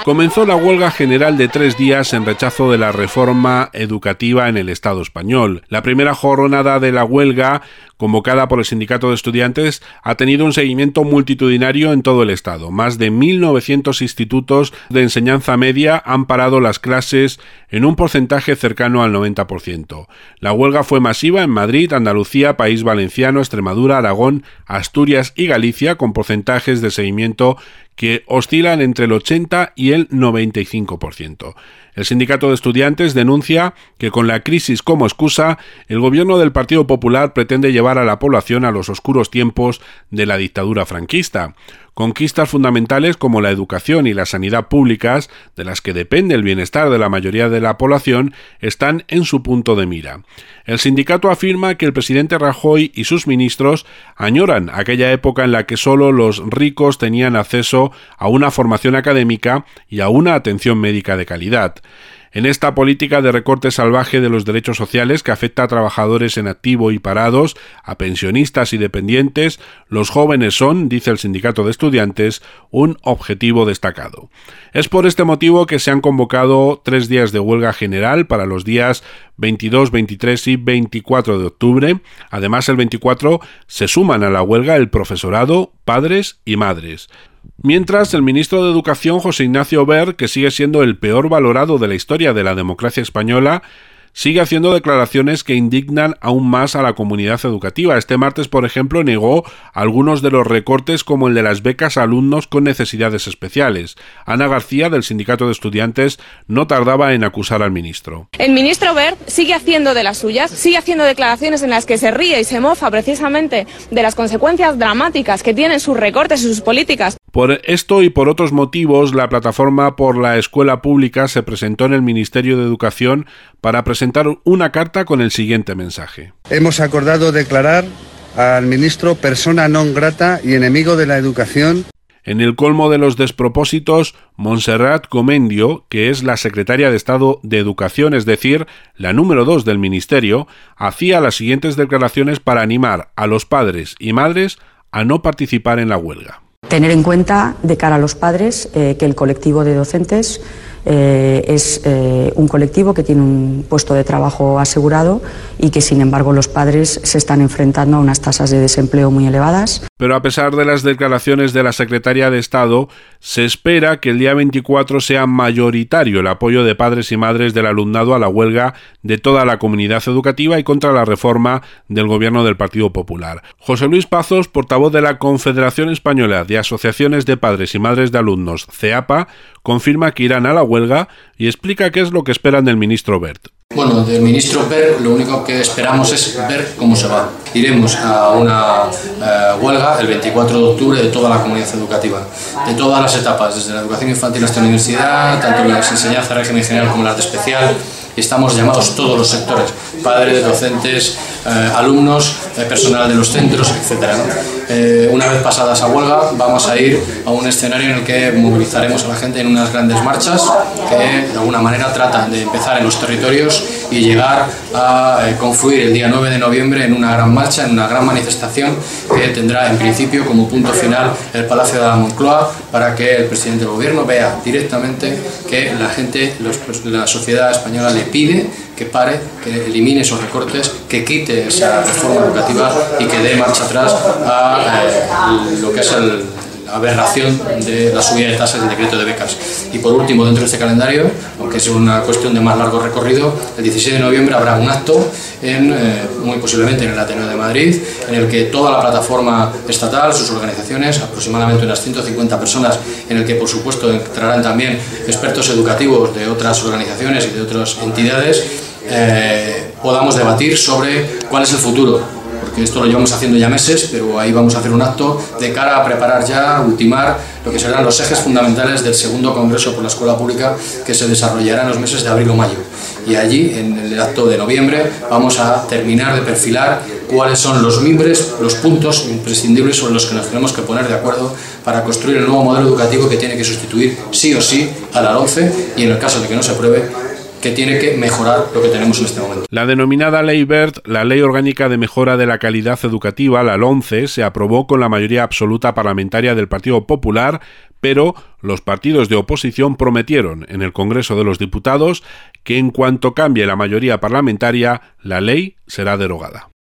Comenzó la huelga general de 3 días en rechazo de la reforma educativa en el Estado español. La primera jornada de la huelga, convocada por el Sindicato de Estudiantes, ha tenido un seguimiento multitudinario en todo el Estado. Más de 1.900 institutos de enseñanza media han parado las clases en un porcentaje cercano al 90%. La huelga fue masiva en Madrid, Andalucía, País Valenciano, Extremadura, Aragón, Asturias y Galicia, con porcentajes de seguimiento que oscilan entre el 80 y el 95%. El Sindicato de Estudiantes denuncia que con la crisis como excusa, el gobierno del Partido Popular pretende llevar a la población a los oscuros tiempos de la dictadura franquista. Conquistas fundamentales como la educación y la sanidad públicas, de las que depende el bienestar de la mayoría de la población, están en su punto de mira. El sindicato afirma que el presidente Rajoy y sus ministros añoran aquella época en la que solo los ricos tenían acceso a una formación académica y a una atención médica de calidad. En esta política de recorte salvaje de los derechos sociales que afecta a trabajadores en activo y parados, a pensionistas y dependientes, los jóvenes son, dice el Sindicato de Estudiantes, un objetivo destacado. Es por este motivo que se han convocado 3 días de huelga general para los días 22, 23 y 24 de octubre. Además, el 24 se suman a la huelga el profesorado, padres y madres. Mientras, el ministro de Educación, José Ignacio Wert, que sigue siendo el peor valorado de la historia de la democracia española, sigue haciendo declaraciones que indignan aún más a la comunidad educativa. Este martes, por ejemplo, negó algunos de los recortes como el de las becas a alumnos con necesidades especiales. Ana García, del Sindicato de Estudiantes, no tardaba en acusar al ministro. El ministro Wert sigue haciendo de las suyas, sigue haciendo declaraciones en las que se ríe y se mofa precisamente de las consecuencias dramáticas que tienen sus recortes y sus políticas. Por esto y por otros motivos, la Plataforma por la Escuela Pública se presentó en el Ministerio de Educación para presentar una carta con el siguiente mensaje. Hemos acordado declarar al ministro persona non grata y enemigo de la educación. En el colmo de los despropósitos, Montserrat Comendio, que es la secretaria de Estado de Educación, es decir, la número 2 del Ministerio, hacía las siguientes declaraciones para animar a los padres y madres a no participar en la huelga. Tener en cuenta, de cara a los padres, que el colectivo de docentes es un colectivo que tiene un puesto de trabajo asegurado y que, sin embargo, los padres se están enfrentando a unas tasas de desempleo muy elevadas. Pero a pesar de las declaraciones de la secretaria de Estado, se espera que el día 24 sea mayoritario el apoyo de padres y madres del alumnado a la huelga de toda la comunidad educativa y contra la reforma del gobierno del Partido Popular. José Luis Pazos, portavoz de la Confederación Española de Asociaciones de Padres y Madres de Alumnos, CEAPA, confirma que irán a la huelga y explica qué es lo que esperan del ministro Wert. Bueno, del ministro Wert lo único que esperamos es ver cómo se va. Iremos a una huelga el 24 de octubre de toda la comunidad educativa, de todas las etapas, desde la educación infantil hasta la universidad, tanto las enseñanzas de régimen general como las de especial. Estamos llamados todos los sectores, padres, docentes, alumnos, personal de los centros, etc. Una vez pasada esa huelga, vamos a ir a un escenario en el que movilizaremos a la gente en unas grandes marchas que de alguna manera tratan de empezar en los territorios y llegar a confluir el día 9 de noviembre en una gran marcha, en una gran manifestación que tendrá en principio como punto final el Palacio de la Moncloa, para que el presidente del gobierno vea directamente que la gente, la sociedad española le pide que pare, que elimine esos recortes, que quite esa reforma educativa y que dé marcha atrás a lo que es la aberración de la subida de tasas del decreto de becas. Y por último, dentro de este calendario, aunque es una cuestión de más largo recorrido, el 16 de noviembre habrá un acto, muy posiblemente en el Ateneo de Madrid, en el que toda la plataforma estatal, sus organizaciones, aproximadamente unas 150 personas, en el que por supuesto entrarán también expertos educativos de otras organizaciones y de otras entidades, podamos debatir sobre cuál es el futuro. Porque esto lo llevamos haciendo ya meses, pero ahí vamos a hacer un acto de cara a preparar ya, a ultimar lo que serán los ejes fundamentales del segundo Congreso por la Escuela Pública, que se desarrollará en los meses de abril o mayo. Y allí, en el acto de noviembre, vamos a terminar de perfilar cuáles son los mimbres, los puntos imprescindibles sobre los que nos tenemos que poner de acuerdo para construir el nuevo modelo educativo que tiene que sustituir sí o sí a la LOMCE y, en el caso de que no se apruebe, que tiene que mejorar lo que tenemos en este momento. La denominada Ley Wert, la Ley Orgánica de Mejora de la Calidad Educativa, la LOMCE, se aprobó con la mayoría absoluta parlamentaria del Partido Popular, pero los partidos de oposición prometieron en el Congreso de los Diputados que en cuanto cambie la mayoría parlamentaria, la ley será derogada.